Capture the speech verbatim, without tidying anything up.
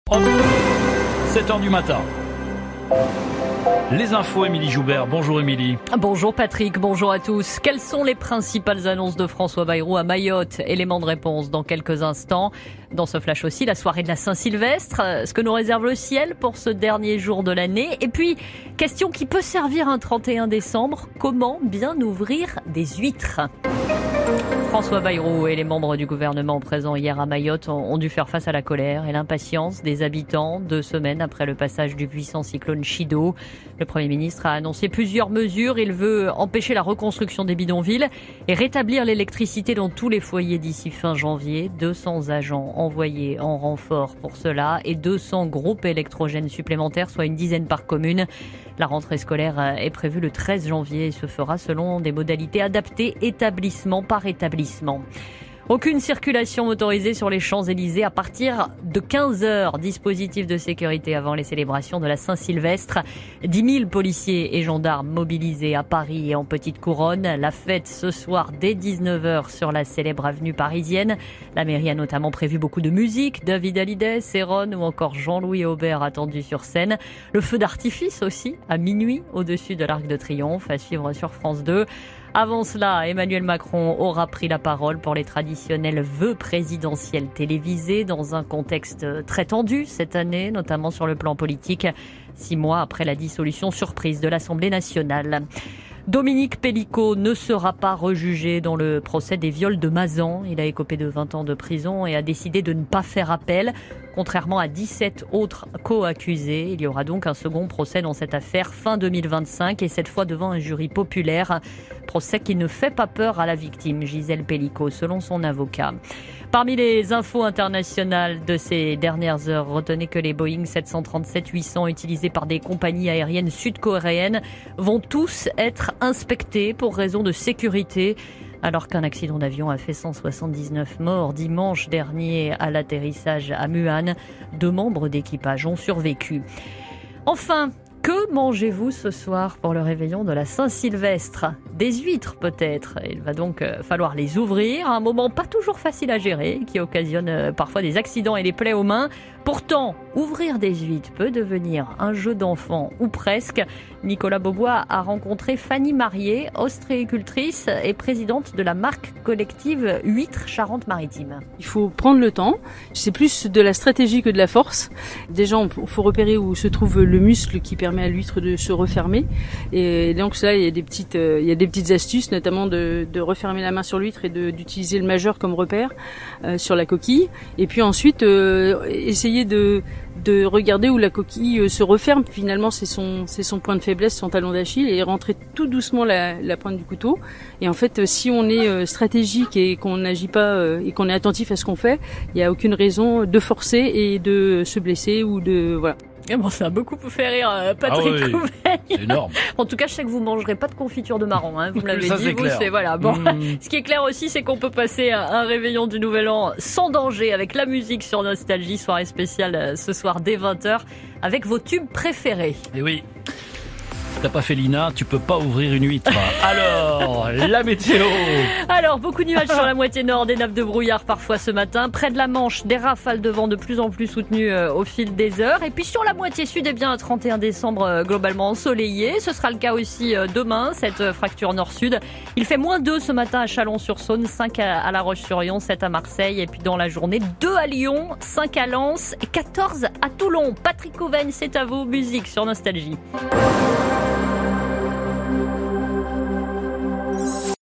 Hop, sept heures du matin. Les infos, Émilie Joubert. Bonjour Émilie. Bonjour Patrick, bonjour à tous. Quelles sont les principales annonces de François Bayrou à Mayotte? Élément de réponse dans quelques instants. Dans ce flash aussi, la soirée de la Saint-Sylvestre, ce que nous réserve le ciel pour ce dernier jour de l'année. Et puis, question qui peut servir un trente et un décembre, comment bien ouvrir des huîtres? François Bayrou et les membres du gouvernement présents hier à Mayotte ont dû faire face à la colère et l'impatience des habitants deux semaines après le passage du puissant cyclone Chido. Le Premier ministre a annoncé plusieurs mesures. Il veut empêcher la reconstruction des bidonvilles et rétablir l'électricité dans tous les foyers d'ici fin janvier. deux cents agents envoyés en renfort pour cela et deux cents groupes électrogènes supplémentaires, soit une dizaine par commune. La rentrée scolaire est prévue le treize janvier et se fera selon des modalités adaptées établissement par établissement. Aucune circulation motorisée sur les Champs-Élysées à partir de quinze heures. Dispositif de sécurité avant les célébrations de la Saint-Sylvestre. dix mille policiers et gendarmes mobilisés à Paris et en Petite Couronne. La fête ce soir dès dix-neuf heures sur la célèbre avenue parisienne. La mairie a notamment prévu beaucoup de musique. David Hallyday, Céron ou encore Jean-Louis Aubert attendus sur scène. Le feu d'artifice aussi à minuit au-dessus de l'Arc de Triomphe à suivre sur France deux. Avant cela, Emmanuel Macron aura pris la parole pour les traditionnels vœux présidentiels télévisés dans un contexte très tendu cette année, notamment sur le plan politique, six mois après la dissolution surprise de l'Assemblée nationale. Dominique Pellicot ne sera pas rejugé dans le procès des viols de Mazan. Il a écopé de vingt ans de prison et a décidé de ne pas faire appel. Contrairement à dix-sept autres co-accusés, il y aura donc un second procès dans cette affaire fin deux mille vingt-cinq et cette fois devant un jury populaire. Procès qui ne fait pas peur à la victime, Gisèle Pellicot, selon son avocat. Parmi les infos internationales de ces dernières heures, retenez que les Boeing sept cent trente-sept huit cents utilisés par des compagnies aériennes sud-coréennes vont tous être inspectés pour raison de sécurité. Alors qu'un accident d'avion a fait cent soixante-dix-neuf morts dimanche dernier à l'atterrissage à Muan, deux membres d'équipage ont survécu. Enfin, que mangez-vous ce soir pour le réveillon de la Saint-Sylvestre? Des huîtres peut-être. Il va donc falloir les ouvrir. Un moment pas toujours facile à gérer qui occasionne parfois des accidents et des plaies aux mains. Pourtant, ouvrir des huîtres peut devenir un jeu d'enfant ou presque. Nicolas Beaubois a rencontré Fanny Marié, ostréicultrice et présidente de la marque collective Huîtres Charente-Maritime. Il faut prendre le temps. C'est plus de la stratégie que de la force. Déjà, il faut repérer où se trouve le muscle qui permet à l'huître de se refermer. Et donc là, il y a des petites, il y a des petites astuces, notamment de, de refermer la main sur l'huître et de, d'utiliser le majeur comme repère euh, sur la coquille. Et puis ensuite, euh, essayer de de regarder où la coquille se referme. Finalement, c'est son c'est son point de faiblesse, son talon d'Achille, et rentrer tout doucement la, la pointe du couteau. Et en fait, si on est stratégique et qu'on n'agit pas et qu'on est attentif à ce qu'on fait, il n'y a aucune raison de forcer et de se blesser ou de voilà. Bon, ça a beaucoup fait rire Patrick ah oui, Couveille. C'est énorme. En tout cas, je sais que vous mangerez pas de confiture de marron, hein. Vous me l'avez ça, dit. c'est Vous, clair. c'est voilà. Bon, mmh. Ce qui est clair aussi, c'est qu'on peut passer un réveillon du Nouvel An sans danger avec la musique sur Nostalgie, soirée spéciale ce soir dès vingt heures avec vos tubes préférés. Et oui. T'as pas fait l'I N A, tu peux pas ouvrir une huître. Alors, la météo. Alors, beaucoup de nuages sur la moitié nord, des nappes de brouillard parfois ce matin. Près de la Manche, des rafales de vent de plus en plus soutenues euh, au fil des heures. Et puis sur la moitié sud, eh bien, un trente et un décembre euh, globalement ensoleillé. Ce sera le cas aussi euh, demain, cette euh, fracture nord-sud. Il fait moins deux ce matin à Chalon-sur-Saône, cinq à, à La Roche-sur-Yon, sept à Marseille. Et puis dans la journée, deux à Lyon, cinq à Lens et quatorze à Toulon. Patrick Couveille, c'est à vous. Musique sur Nostalgie.